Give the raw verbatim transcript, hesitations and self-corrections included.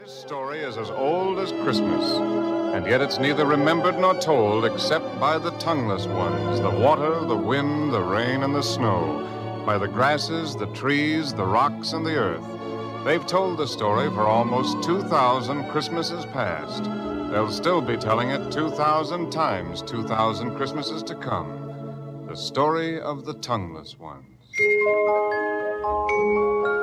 This story is as old as Christmas, and yet it's neither remembered nor told except by the tongueless ones, the water, the wind, the rain, and the snow, by the grasses, the trees, the rocks, and the earth. They've told the story for almost two thousand Christmases past. They'll still be telling it two thousand times two thousand Christmases to come. The story of the tongueless ones.